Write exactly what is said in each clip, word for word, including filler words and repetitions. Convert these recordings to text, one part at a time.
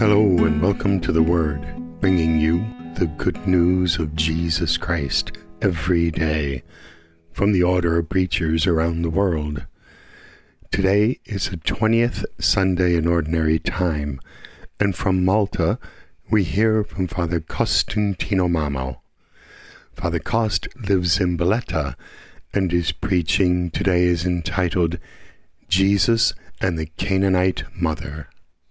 Hello and welcome to The Word, bringing you the good news of Jesus Christ every day from the order of preachers around the world. Today is the twentieth Sunday in Ordinary Time, and from Malta we hear from Father Costantino Mamo. Father Cost lives in Valletta, and his preaching today is entitled Jesus and the Canaanite Mother.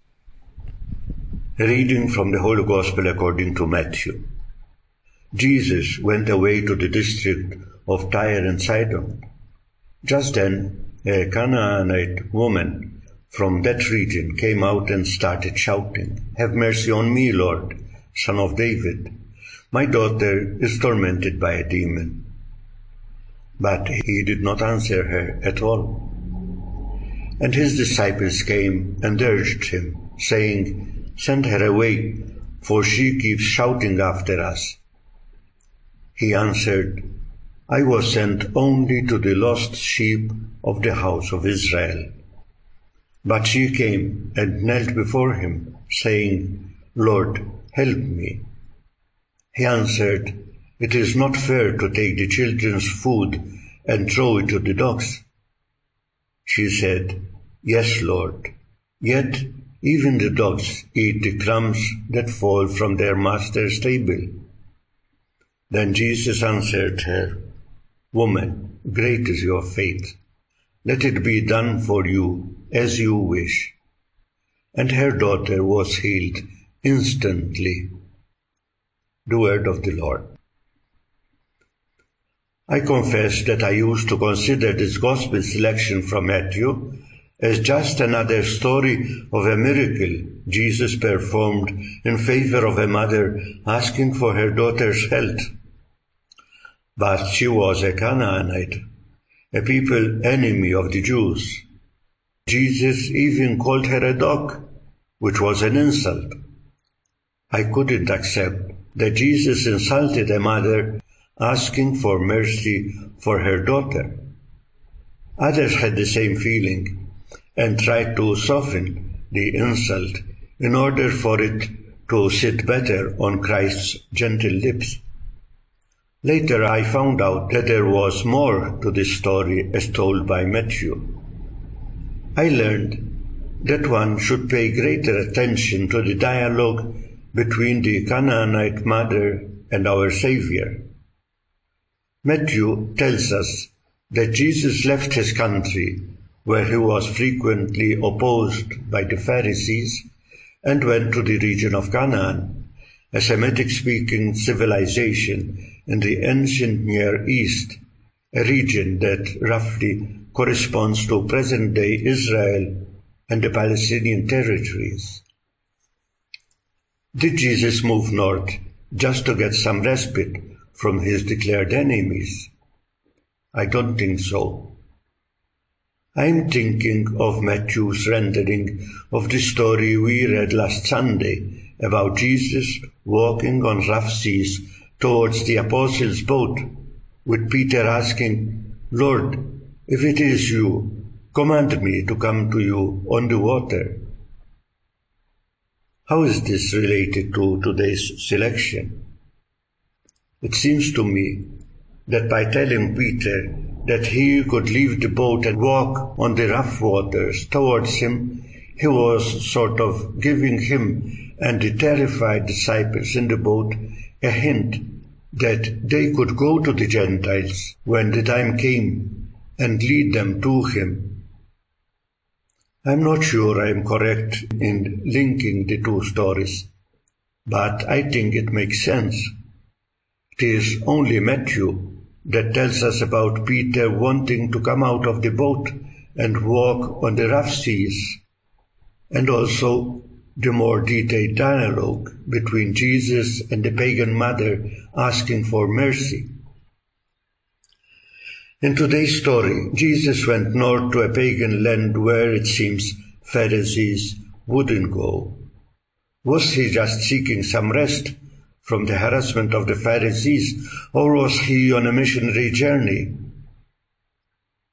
A reading from the Holy Gospel according to Matthew. Jesus went away to the district of Tyre and Sidon. Just then, a Canaanite woman from that region came out and started shouting, "Have mercy on me, Lord, Son of David. My daughter is tormented by a demon." But he did not answer her at all. And his disciples came and urged him, saying, "Send her away, for she keeps shouting after us." He answered, "I was sent only to the lost sheep of the house of Israel." But she came and knelt before him, saying, "Lord, help me." He answered, "It is not fair to take the children's food and throw it to the dogs." She said, "Yes, Lord, yet even the dogs eat the crumbs that fall from their master's table." Then Jesus answered her, "Woman, great is your faith. Let it be done for you as you wish." And her daughter was healed instantly. The word of the Lord. I confess that I used to consider this gospel selection from Matthew as just another story of a miracle Jesus performed in favor of a mother asking for her daughter's health. But she was a Canaanite, a people enemy of the Jews. Jesus even called her a dog, which was an insult. I couldn't accept that Jesus insulted a mother asking for mercy for her daughter. Others had the same feeling and tried to soften the insult in order for it to sit better on Christ's gentle lips. Later I found out that there was more to this story as told by Matthew. I learned that one should pay greater attention to the dialogue between the Canaanite mother and our Savior. Matthew tells us that Jesus left his country, where he was frequently opposed by the Pharisees, and went to the region of Canaan, a Semitic-speaking civilization in the ancient Near East, a region that roughly corresponds to present-day Israel and the Palestinian territories. Did Jesus move north just to get some respite from his declared enemies? I don't think so. I'm thinking of Matthew's rendering of the story we read last Sunday about Jesus walking on rough seas towards the apostles' boat, with Peter asking, "Lord, if it is you, command me to come to you on the water." How is this related to today's selection? It seems to me that by telling Peter that he could leave the boat and walk on the rough waters towards him, he was sort of giving him and the terrified disciples in the boat a hint that they could go to the Gentiles when the time came and lead them to him. I'm not sure I'm correct in linking the two stories, but I think it makes sense. It is only Matthew that tells us about Peter wanting to come out of the boat and walk on the rough seas, and also the more detailed dialogue between Jesus and the pagan mother asking for mercy. In today's story, Jesus went north to a pagan land where it seems Pharisees wouldn't go. Was he just seeking some rest from the harassment of the Pharisees, or was he on a missionary journey?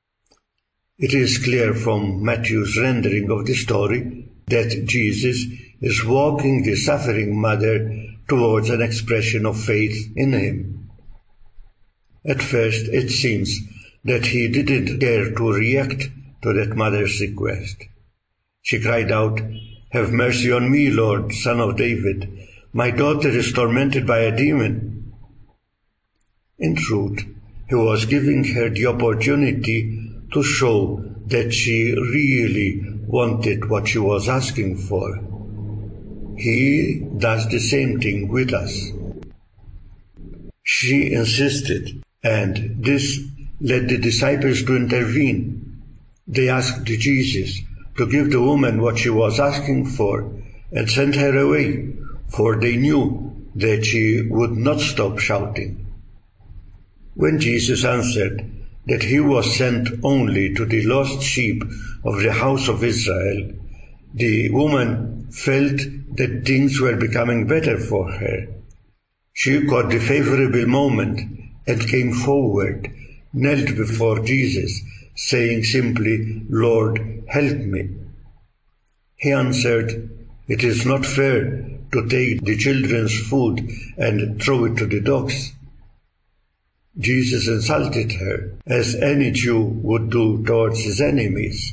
It is clear from Matthew's rendering of the story that Jesus is walking the suffering mother towards an expression of faith in him. At first it seems that he didn't dare to react to that mother's request. She cried out, "Have mercy on me, Lord, Son of David. My daughter is tormented by a demon." In truth, he was giving her the opportunity to show that she really wanted what she was asking for. He does the same thing with us. She insisted, and this led the disciples to intervene. They asked Jesus to give the woman what she was asking for and sent her away, for they knew that she would not stop shouting. When Jesus answered that he was sent only to the lost sheep of the house of Israel, the woman felt that things were becoming better for her. She caught the favorable moment and came forward, knelt before Jesus, saying simply, "Lord, help me." He answered, "It is not fair to take the children's food and throw it to the dogs." Jesus insulted her, as any Jew would do towards his enemies.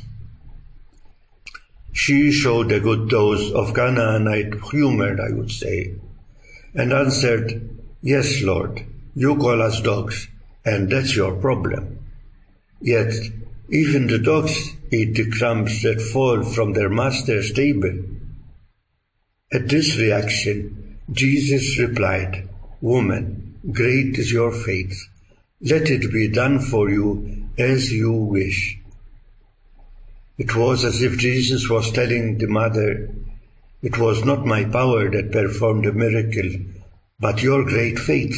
She showed a good dose of Canaanite humor, I would say, and answered, "Yes, Lord, you call us dogs, and that's your problem. Yet even the dogs eat the crumbs that fall from their master's table." At this reaction, Jesus replied, "Woman, great is your faith. Let it be done for you as you wish." It was as if Jesus was telling the mother, "It was not my power that performed the miracle, but your great faith."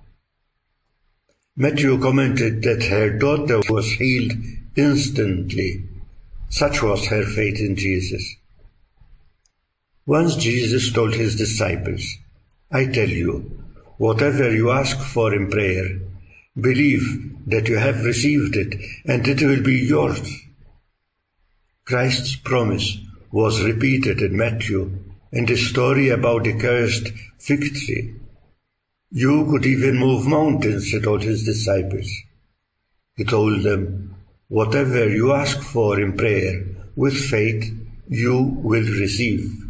Matthew commented that her daughter was healed instantly. Such was her faith in Jesus. Once Jesus told his disciples, "I tell you, whatever you ask for in prayer, believe that you have received it and it will be yours." Christ's promise was repeated in Matthew in the story about the cursed fig tree. "You could even move mountains," he told his disciples. He told them, "Whatever you ask for in prayer with faith, you will receive."